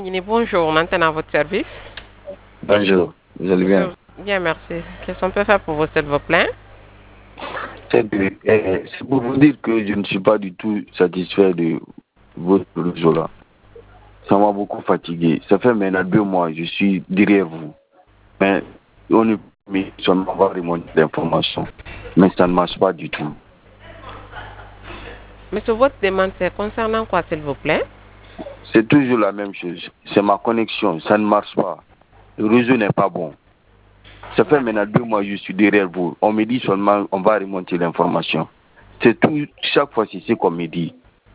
Guinée, bonjour, maintenant à votre service. Bonjour, vous allez bien? Bien, merci. Qu'est-ce qu'on peut faire pour vous, s'il vous plaît? C'est pour vous dire que je ne suis pas du tout satisfait de votre réseau là. Ça m'a beaucoup fatigué. Ça fait maintenant 2 mois, je suis derrière vous. Mais on est mis seulement avoir remonté l'information. Mais ça ne marche pas du tout. Monsieur, votre demande, c'est concernant quoi, s'il vous plaît? C'est toujours la même chose. C'est ma connexion, ça ne marche pas. Le réseau n'est pas bon. Ça fait maintenant 2 mois, je suis derrière vous. On me dit seulement on va remonter l'information. C'est tout, chaque fois c'est ce qu'on me dit.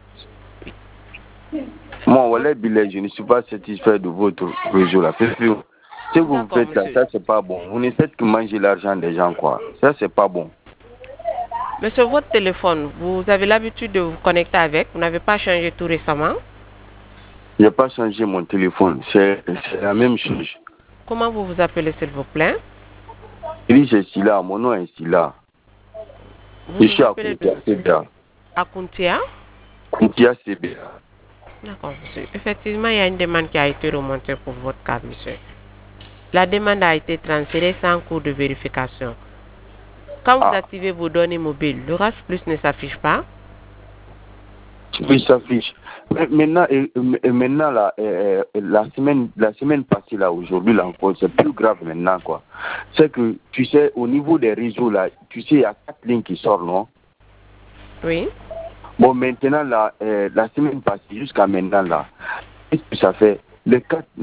Moi, voilà, Bilal, je ne suis pas satisfait de votre réseau là. Ce que vous faites là, ça c'est pas bon. Vous ne faites que manger l'argent des gens, quoi. Ça c'est pas bon. Monsieur, votre téléphone, vous avez l'habitude de vous connecter avec? Vous n'avez pas changé tout récemment? Je n'ai pas changé mon téléphone. C'est la même chose. Comment vous vous appelez, s'il vous plaît? Oui, c'est Silla. Mon nom est Silla. Je suis à Kuntia CBA. À Kuntia? Kuntia CBA. D'accord, monsieur. Effectivement, il y a une demande qui a été remontée pour votre cas, monsieur. La demande a été transférée sans cours de vérification. Quand vous activez vos données mobiles, le RAS Plus ne s'affiche pas? Oui, s'affiche. Maintenant, là, la semaine passée, là, aujourd'hui, là encore, c'est plus grave maintenant, quoi. C'est que, tu sais, au niveau des réseaux, là, tu sais, il y a 4 lignes qui sortent, non? Oui. Bon, maintenant, là, la semaine passée, jusqu'à maintenant, là, qu'est-ce que ça fait? Les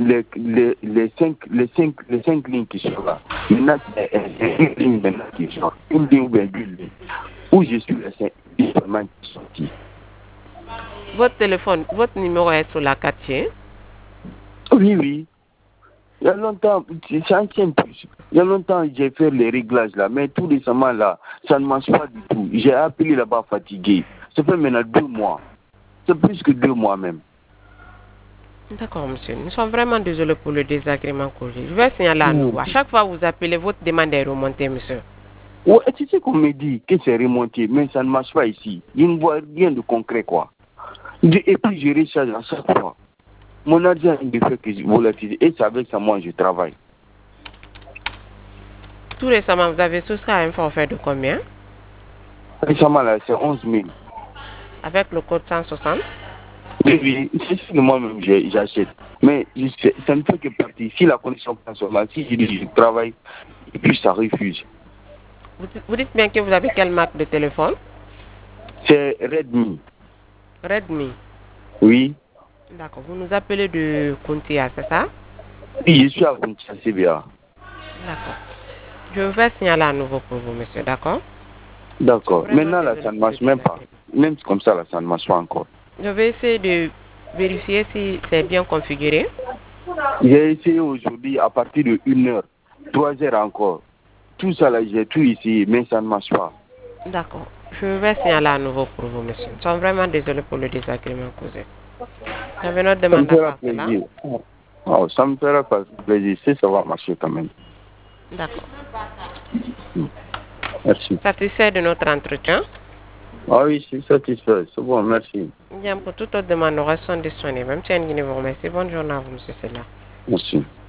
5 lignes qui sortent là. Maintenant, c'est une ligne maintenant qui sort. Une ligne ou bien 2 lignes. Où je suis, c'est une seulement qui sorti. Votre téléphone, votre numéro est sur la quartier? Oui, oui. Il y a longtemps, c'est ancien plus. Il y a longtemps, j'ai fait les réglages là, mais tout récemment là, ça ne marche pas du tout. J'ai appelé là-bas fatigué. Ça fait maintenant 2 mois. C'est plus que 2 mois même. D'accord, monsieur. Nous sommes vraiment désolés pour le désagrément causé. Je vais signaler à nouveau. À chaque fois que vous appelez, votre demande est remontée, monsieur. Ouais, tu sais qu'on me dit que c'est remonté, mais ça ne marche pas ici. Je ne vois rien de concret, quoi. Et puis je recharge à chaque fois. Mon argent est de fait que je volatilise. Et c'est avec ça, moi, je travaille. Tout récemment, vous avez souscrit à un forfait de combien? Récemment, là, c'est 11 000. Avec le code 160? Oui, c'est ce que moi-même j'achète. Mais ça ne fait que partie. Si la connexion passe sur moi, si je dis je travaille, et puis ça refuse. Vous dites bien que vous avez quelle marque de téléphone? C'est Redmi. Redmi? Oui. D'accord. Vous nous appelez de Kuntia, c'est ça? Oui, je suis à Kuntia CBA. D'accord. Je vais signaler à nouveau pour vous, monsieur, d'accord? D'accord. Maintenant, là, ça ne marche même pas. Même comme ça, là, ça ne marche pas encore. Je vais essayer de vérifier si c'est bien configuré. J'ai essayé aujourd'hui à partir de 1h, 3h encore. Tout ça, là, j'ai tout essayé, mais ça ne marche pas. D'accord. Je vais signaler à nouveau pour vous, monsieur. Nous sommes vraiment désolés pour le désagrément causé. J'avais notre demande à part cela. Oh, ça me fera pas plaisir si ça va marcher quand même. D'accord. Merci. Satisfait de notre entretien? Ah oui, je suis satisfait. C'est bon, merci. Bien, pour toute autre demande, nous restons disponibles. Même si vous remercie. Bonne journée à vous, monsieur Sella. Merci.